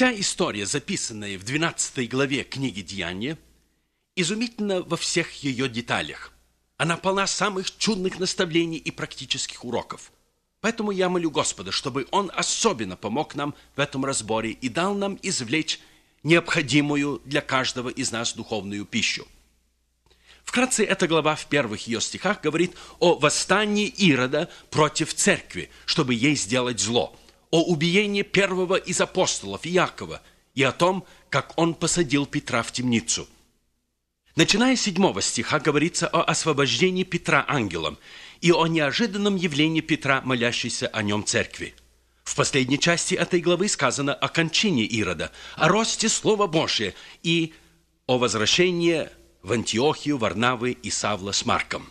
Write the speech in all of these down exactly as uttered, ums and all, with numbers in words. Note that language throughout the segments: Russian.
Вся история, записанная в двенадцатой главе книги «Деяния», изумительна во всех ее деталях. Она полна самых чудных наставлений и практических уроков. Поэтому я молю Господа, чтобы Он особенно помог нам в этом разборе и дал нам извлечь необходимую для каждого из нас духовную пищу. Вкратце, эта глава в первых ее стихах говорит о восстании Ирода против церкви, чтобы ей сделать зло, о убиении первого из апостолов Иакова и о том, как он посадил Петра в темницу. Начиная с седьмого стиха говорится о освобождении Петра ангелом и о неожиданном явлении Петра, молящейся о нем церкви. В последней части этой главы сказано о кончине Ирода, о росте Слова Божия и о возвращении в Антиохию Варнавы и Савла с Марком.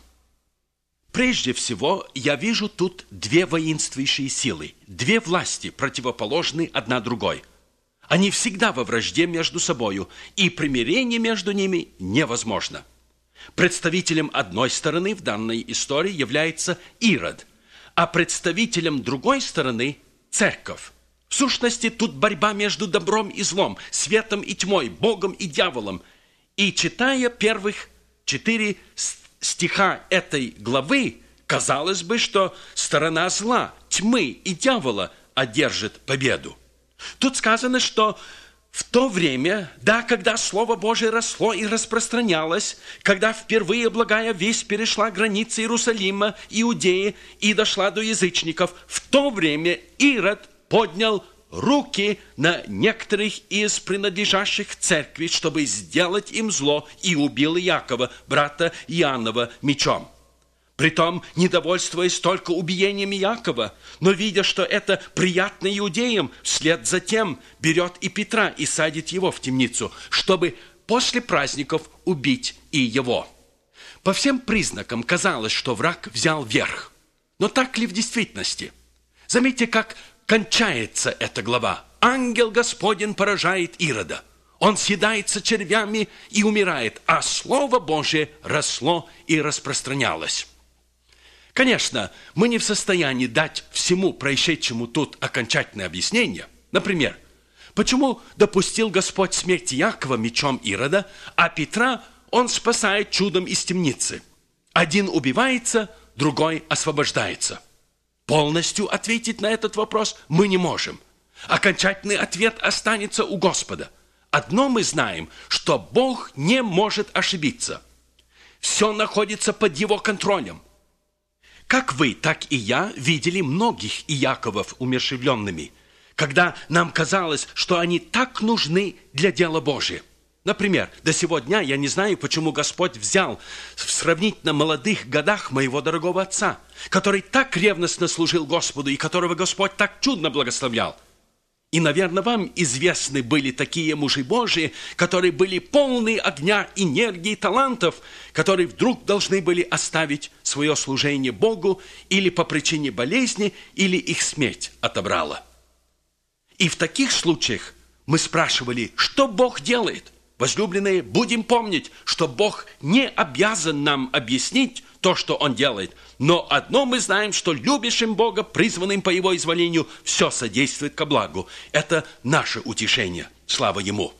Прежде всего, я вижу тут две воинствующие силы, две власти, противоположные одна другой. Они всегда во вражде между собою, и примирение между ними невозможно. Представителем одной стороны в данной истории является Ирод, а представителем другой стороны – церковь. В сущности, тут борьба между добром и злом, светом и тьмой, Богом и дьяволом. И читая первых четыре стиха этой главы, казалось бы, что сторона зла, тьмы и дьявола одержит победу. Тут сказано, что в то время, да, когда Слово Божие росло и распространялось, когда впервые благая весть перешла границы Иерусалима, Иудеи и дошла до язычников, в то время Ирод поднял руки на некоторых из принадлежащих церкви, чтобы сделать им зло, и убил Иакова, брата Иоаннова, мечом. Притом, недовольствуясь только убиением Иакова, но видя, что это приятно иудеям, вслед за тем берет и Петра и садит его в темницу, чтобы после праздников убить и его. По всем признакам казалось, что враг взял верх. Но так ли в действительности? Заметьте, как кончается эта глава. Ангел Господень поражает Ирода. Он съедается червями и умирает, а Слово Божие росло и распространялось. Конечно, мы не в состоянии дать всему происшедшему тут окончательное объяснение. Например, почему допустил Господь смерть Иакова мечом Ирода, а Петра Он спасает чудом из темницы? Один убивается, другой освобождается. Полностью ответить на этот вопрос мы не можем. Окончательный ответ останется у Господа. Одно мы знаем, что Бог не может ошибиться. Все находится под Его контролем. Как вы, так и я видели многих Иаковов умерщвленными, когда нам казалось, что они так нужны для дела Божия. Например, до сего дня я не знаю, почему Господь взял в сравнительно молодых годах моего дорогого отца, который так ревностно служил Господу и которого Господь так чудно благословлял. И, наверное, вам известны были такие мужи Божии, которые были полны огня, энергии, талантов, которые вдруг должны были оставить свое служение Богу или по причине болезни, или их смерть отобрала. И в таких случаях мы спрашивали, что Бог делает? Возлюбленные, будем помнить, что Бог не обязан нам объяснить то, что Он делает. Но одно мы знаем, что любящим Бога, призванным по Его изволению, все содействует ко благу. Это наше утешение. Слава Ему.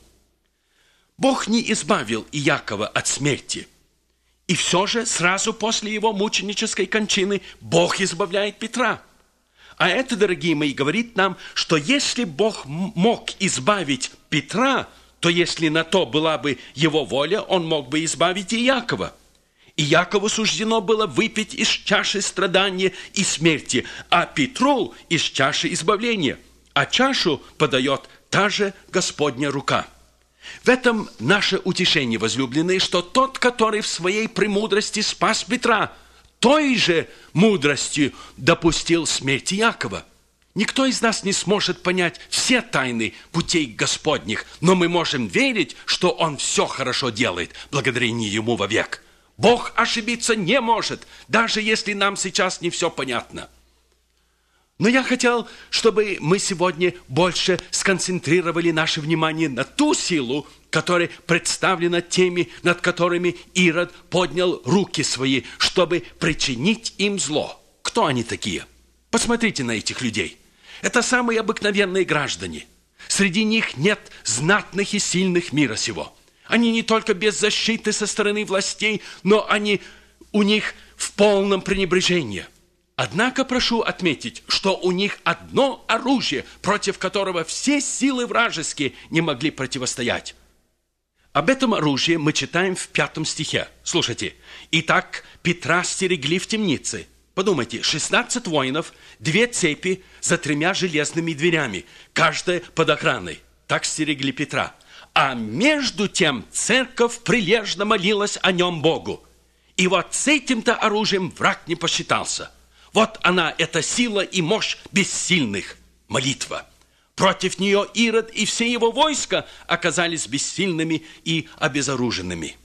Бог не избавил Иакова от смерти. И все же сразу после его мученической кончины Бог избавляет Петра. А это, дорогие мои, говорит нам, что если Бог мог избавить Петра, то если на то была бы Его воля, Он мог бы избавить и Иакова. И Иакову суждено было выпить из чаши страдания и смерти, а Петру из чаши избавления. А чашу подает та же Господня рука. В этом наше утешение, возлюбленные, что тот, который в своей премудрости спас Петра, той же мудростью допустил смерть Иакова. Никто из нас не сможет понять все тайны путей Господних, но мы можем верить, что Он все хорошо делает, благодарение Ему вовек. Бог ошибиться не может, даже если нам сейчас не все понятно. Но я хотел, чтобы мы сегодня больше сконцентрировали наше внимание на ту силу, которая представлена теми, над которыми Ирод поднял руки свои, чтобы причинить им зло. Кто они такие? Посмотрите на этих людей. Это самые обыкновенные граждане. Среди них нет знатных и сильных мира сего. Они не только без защиты со стороны властей, но они у них в полном пренебрежении. Однако прошу отметить, что у них одно оружие, против которого все силы вражеские не могли противостоять. Об этом оружии мы читаем в пятом стихе. Слушайте. «Итак, Петра стерегли в темнице». Подумайте, шестнадцать воинов, две цепи за тремя железными дверями, каждая под охраной. Так стерегли Петра. А между тем церковь прилежно молилась о нем Богу. И вот с этим-то оружием враг не посчитался. Вот она, эта сила и мощь бессильных. Молитва. Против нее Ирод и все его войска оказались бессильными и обезоруженными.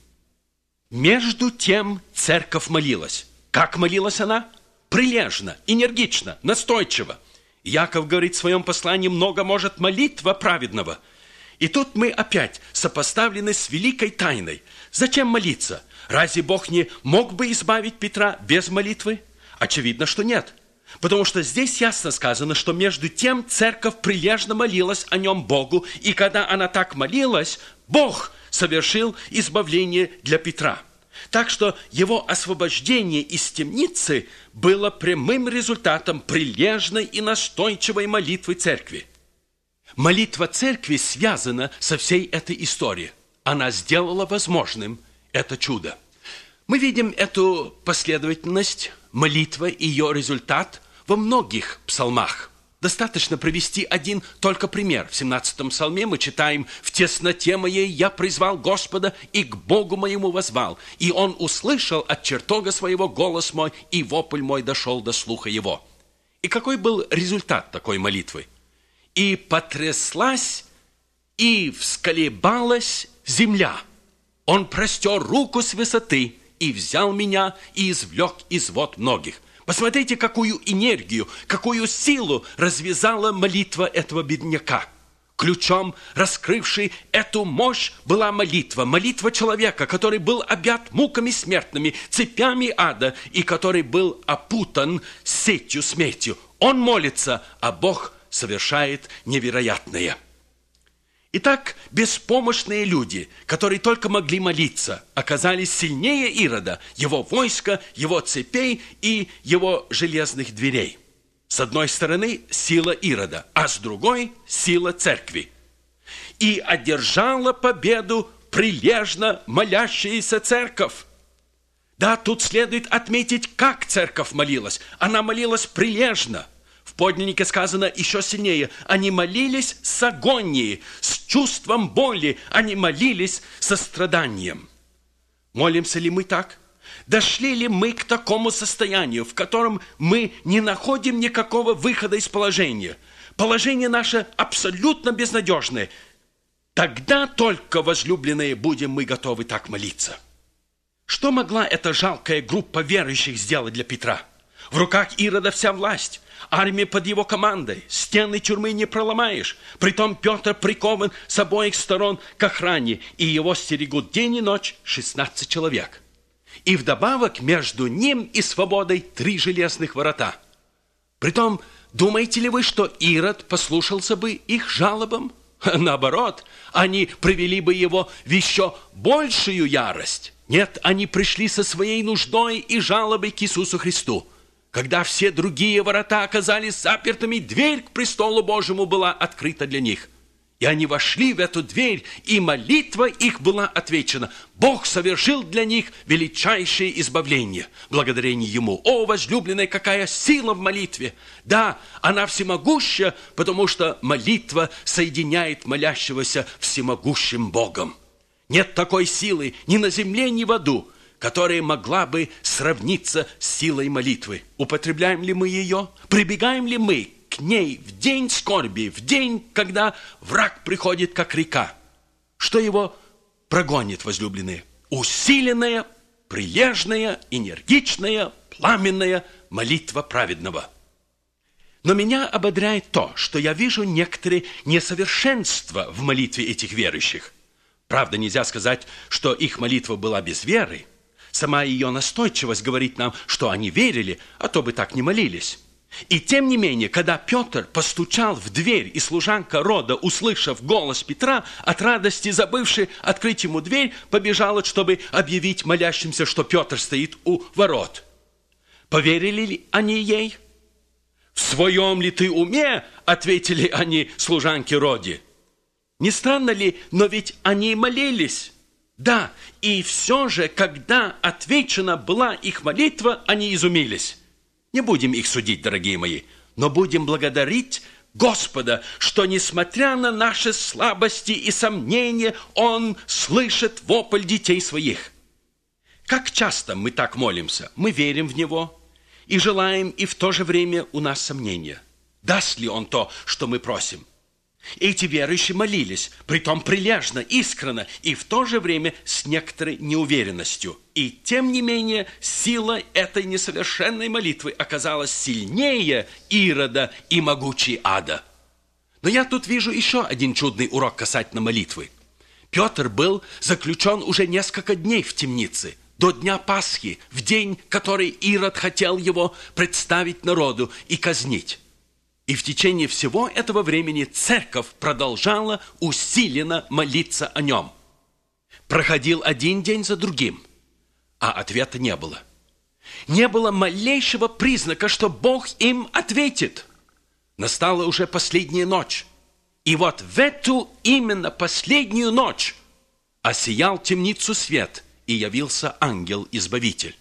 Между тем церковь молилась. Как молилась она? Прилежно, энергично, настойчиво. Яков говорит в своем послании: много может молитва праведного. И тут мы опять сопоставлены с великой тайной. Зачем молиться? Разве Бог не мог бы избавить Петра без молитвы? Очевидно, что нет. Потому что здесь ясно сказано, что между тем церковь прилежно молилась о нем Богу, и когда она так молилась, Бог совершил избавление для Петра. Так что его освобождение из темницы было прямым результатом прилежной и настойчивой молитвы церкви. Молитва церкви связана со всей этой историей. Она сделала возможным это чудо. Мы видим эту последовательность, молитва и ее результат во многих псалмах. Достаточно привести один только пример. В семнадцатом псалме мы читаем: «В тесноте моей я призвал Господа, и к Богу моему воззвал, и Он услышал от чертога своего голос мой, и вопль мой дошел до слуха его». И какой был результат такой молитвы? «И потряслась, и всколебалась земля. Он простер руку с высоты, и взял меня, и извлек из вод многих». Посмотрите, какую энергию, какую силу развязала молитва этого бедняка. Ключом, раскрывшей эту мощь, была молитва. Молитва человека, который был объят муками смертными, цепями ада, и который был опутан сетью смерти. Он молится, а Бог совершает невероятное. Итак, беспомощные люди, которые только могли молиться, оказались сильнее Ирода, его войска, его цепей и его железных дверей. С одной стороны сила Ирода, а с другой сила церкви. И одержала победу прилежно молящаяся церковь. Да, тут следует отметить, как церковь молилась. Она молилась прилежно. В подлиннике сказано еще сильнее: они молились с агонией, с чувством боли, они молились со страданием. Молимся ли мы так? Дошли ли мы к такому состоянию, в котором мы не находим никакого выхода из положения? Положение наше абсолютно безнадежное. Тогда только, возлюбленные, будем мы готовы так молиться. Что могла эта жалкая группа верующих сделать для Петра? В руках Ирода вся власть. Армия под его командой. Стены тюрьмы не проломаешь. Притом Петр прикован с обоих сторон к охране, и его стерегут день и ночь шестнадцать человек. И вдобавок между ним и свободой три железных ворота. Притом, думаете ли вы, что Ирод послушался бы их жалобам? Наоборот, они привели бы его в еще большую ярость. Нет, они пришли со своей нуждой и жалобой к Иисусу Христу. Когда все другие ворота оказались запертыми, дверь к престолу Божьему была открыта для них. И они вошли в эту дверь, и молитва их была отвечена. Бог совершил для них величайшее избавление, благодарение Ему. О, возлюбленная, какая сила в молитве! Да, она всемогуща, потому что молитва соединяет молящегося всемогущим Богом. Нет такой силы ни на земле, ни в аду, которая могла бы сравниться с силой молитвы. Употребляем ли мы ее? Прибегаем ли мы к ней в день скорби, в день, когда враг приходит, как река? Что его прогонит, возлюбленные? Усиленная, прилежная, энергичная, пламенная молитва праведного. Но меня ободряет то, что я вижу некоторые несовершенства в молитве этих верующих. Правда, нельзя сказать, что их молитва была без веры. Сама ее настойчивость говорит нам, что они верили, а то бы так не молились. И тем не менее, когда Петр постучал в дверь, и служанка рода, услышав голос Петра, от радости забывши открыть ему дверь, побежала, чтобы объявить молящимся, что Петр стоит у ворот. Поверили ли они ей? «В своем ли ты уме?» – ответили они служанке роде. Не странно ли, но ведь они молились. Да, и все же, когда отвечена была их молитва, они изумились. Не будем их судить, дорогие мои, но будем благодарить Господа, что, несмотря на наши слабости и сомнения, Он слышит вопль детей своих. Как часто мы так молимся? Мы верим в Него и желаем, и в то же время у нас сомнения. Даст ли Он то, что мы просим? Эти верующие молились, притом прилежно, искренно, и в то же время с некоторой неуверенностью. И тем не менее, сила этой несовершенной молитвы оказалась сильнее Ирода и могучей ада. Но я тут вижу еще один чудный урок касательно молитвы. Петр был заключен уже несколько дней в темнице, до дня Пасхи, в день, который Ирод хотел его представить народу и казнить. И в течение всего этого времени церковь продолжала усиленно молиться о нем. Проходил один день за другим, а ответа не было. Не было малейшего признака, что Бог им ответит. Настала уже последняя ночь. И вот в эту именно последнюю ночь осиял темницу свет, и явился ангел-избавитель.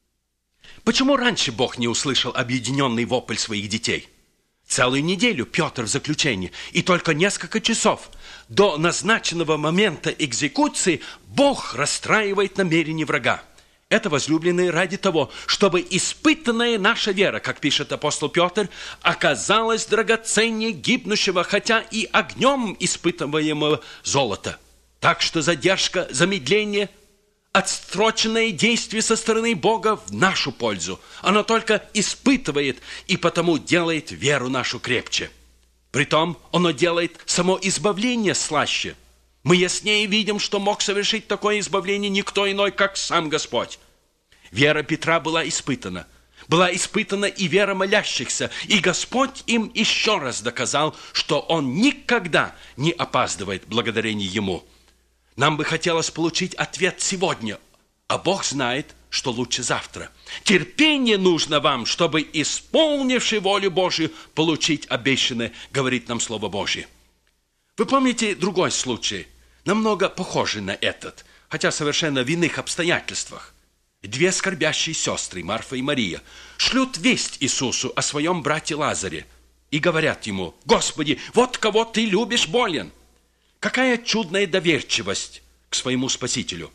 Почему раньше Бог не услышал объединенный вопль своих детей? Целую неделю Петр в заключении, и только несколько часов до назначенного момента экзекуции Бог расстраивает намерения врага. Это, возлюбленные, ради того, чтобы испытанная наша вера, как пишет апостол Петр, оказалась драгоценнее гибнущего, хотя и огнем испытываемого золота. Так что задержка, замедление, отсроченное действие со стороны Бога в нашу пользу. Оно только испытывает и потому делает веру нашу крепче. Притом оно делает само избавление слаще. Мы яснее видим, что мог совершить такое избавление никто иной, как сам Господь. Вера Петра была испытана. Была испытана и вера молящихся, и Господь им еще раз доказал, что Он никогда не опаздывает благодарение Ему. Нам бы хотелось получить ответ сегодня, а Бог знает, что лучше завтра. Терпение нужно вам, чтобы, исполнивши волю Божию, получить обещанное, говорит нам Слово Божие. Вы помните другой случай, намного похожий на этот, хотя совершенно в иных обстоятельствах. Две скорбящие сестры, Марфа и Мария, шлют весть Иисусу о своем брате Лазаре и говорят ему: «Господи, вот кого ты любишь, болен». Какая чудная доверчивость к своему Спасителю.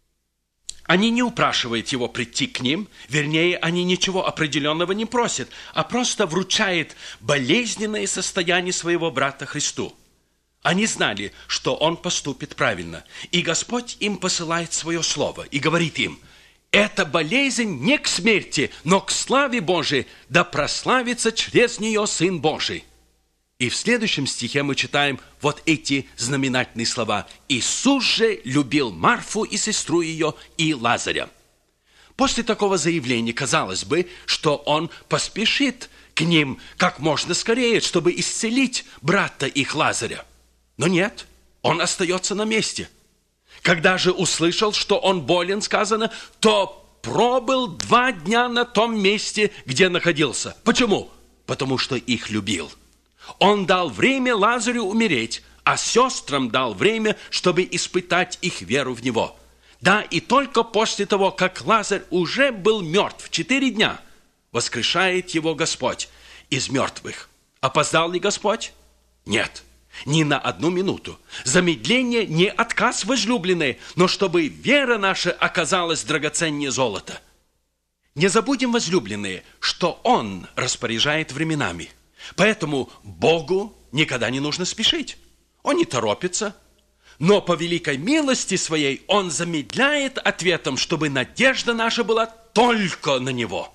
Они не упрашивают его прийти к ним, вернее, они ничего определенного не просят, а просто вручают болезненное состояние своего брата Христу. Они знали, что он поступит правильно, и Господь им посылает свое слово и говорит им: «Эта болезнь не к смерти, но к славе Божией, да прославится через нее Сын Божий». И в следующем стихе мы читаем вот эти знаменательные слова: «Иисус же любил Марфу и сестру ее, и Лазаря». После такого заявления казалось бы, что он поспешит к ним как можно скорее, чтобы исцелить брата их Лазаря. Но нет, он остается на месте. Когда же услышал, что он болен, сказано, то пробыл два дня на том месте, где находился. Почему? Потому что их любил. Он дал время Лазарю умереть, а сестрам дал время, чтобы испытать их веру в него. Да, и только после того, как Лазарь уже был мертв четыре дня, воскрешает его Господь из мертвых. Опоздал ли Господь? Нет, ни на одну минуту. Замедление не отказ, возлюбленные, но чтобы вера наша оказалась драгоценнее золота. Не забудем, возлюбленные, что Он распоряжает временами. Поэтому Богу никогда не нужно спешить. Он не торопится, но по великой милости Своей Он замедляет ответом, чтобы надежда наша была только на Него.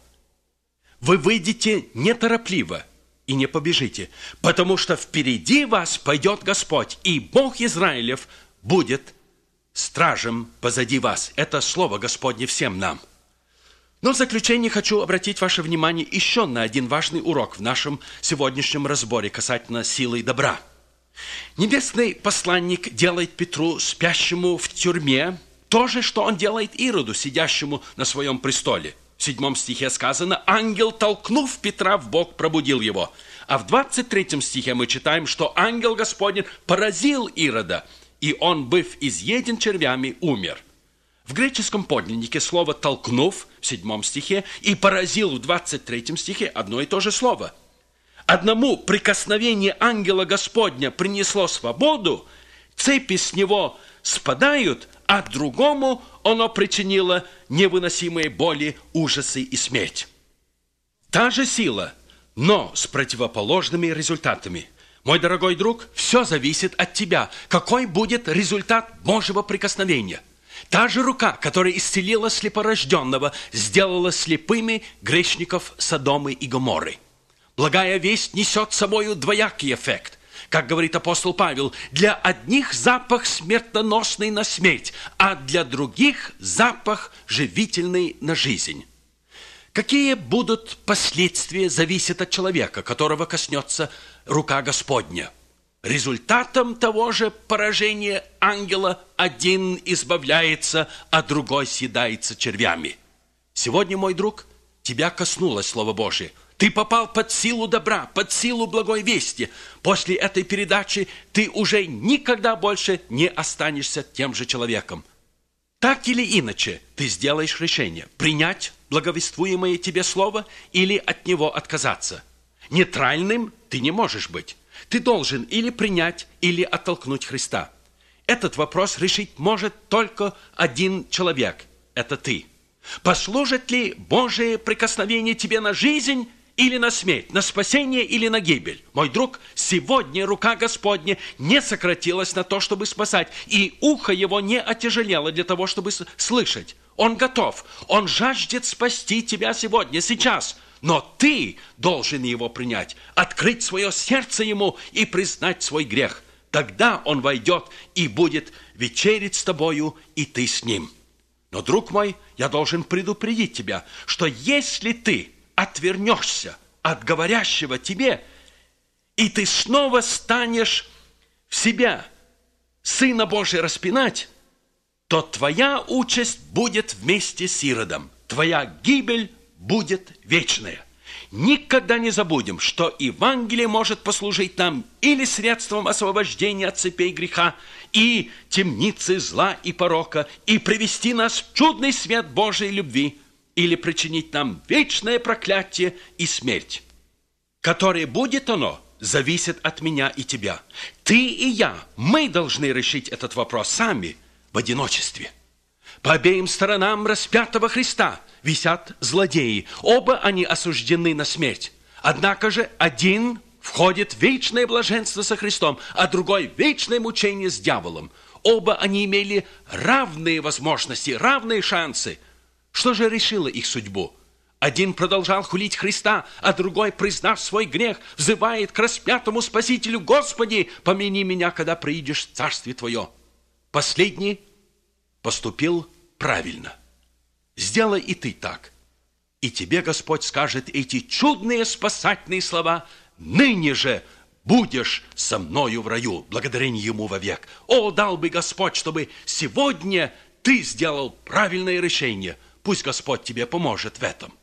Вы выйдете неторопливо и не побежите, потому что впереди вас пойдет Господь, и Бог Израилев будет стражем позади вас. Это слово Господне всем нам. Но в заключение хочу обратить ваше внимание еще на один важный урок в нашем сегодняшнем разборе касательно силы добра. Небесный посланник делает Петру, спящему в тюрьме, то же, что он делает Ироду, сидящему на своем престоле. В седьмом стихе сказано: «Ангел, толкнув Петра в бок, пробудил его». А в двадцать третьем стихе мы читаем, что ангел Господень поразил Ирода, и он, быв изъеден червями, умер. В греческом подлиннике слово «толкнув» в седьмом стихе и «поразил» в двадцать третьем стихе одно и то же слово. Одному прикосновение ангела Господня принесло свободу, цепи с него спадают, а другому оно причинило невыносимые боли, ужасы и смерть. Та же сила, но с противоположными результатами. Мой дорогой друг, все зависит от тебя, какой будет результат Божьего прикосновения. Та же рука, которая исцелила слепорожденного, сделала слепыми грешников Содомы и Гоморры. Благая весть несет с собой двоякий эффект. Как говорит апостол Павел, для одних запах смертоносный на смерть, а для других запах живительный на жизнь. Какие будут последствия, зависит от человека, которого коснется рука Господня. Результатом того же поражения ангела один избавляется, а другой съедается червями. Сегодня, мой друг, тебя коснулось Слово Божие. Ты попал под силу добра, под силу благой вести. После этой передачи ты уже никогда больше не останешься тем же человеком. Так или иначе, ты сделаешь решение: принять благовествуемое тебе слово или от него отказаться. Нейтральным ты не можешь быть. Ты должен или принять, или оттолкнуть Христа. Этот вопрос решить может только один человек – это ты. Послужит ли Божие прикосновение тебе на жизнь или на смерть, на спасение или на гибель? Мой друг, сегодня рука Господня не сократилась на то, чтобы спасать, и ухо его не отяжелело для того, чтобы слышать. Он готов, он жаждет спасти тебя сегодня, сейчас. Но ты должен его принять, открыть свое сердце ему и признать свой грех. Тогда он войдет и будет вечерить с тобою, и ты с ним. Но, друг мой, я должен предупредить тебя, что если ты отвернешься от говорящего тебе, и ты снова станешь в себя Сына Божия распинать, то твоя участь будет вместе с Иродом. Твоя гибель будет вечная. Никогда не забудем, что Евангелие может послужить нам или средством освобождения от цепей греха и темницы зла и порока, и привести нас в чудный свет Божией любви, или причинить нам вечное проклятие и смерть. Которое будет оно, зависит от меня и тебя. Ты и я, мы должны решить этот вопрос сами, в одиночестве. По обеим сторонам распятого Христа висят злодеи. Оба они осуждены на смерть. Однако же один входит в вечное блаженство со Христом, а другой в вечное мучение с дьяволом. Оба они имели равные возможности, равные шансы. Что же решило их судьбу? Один продолжал хулить Христа, а другой, признав свой грех, взывает к распятому Спасителю: «Господи, помяни меня, когда приидешь в Царствие Твое». Последний поступил правильно. Сделай и ты так, и тебе Господь скажет эти чудные спасательные слова: «Ныне же будешь со мною в раю, благодарение Ему вовек». О, дал бы Господь, чтобы сегодня ты сделал правильное решение. Пусть Господь тебе поможет в этом.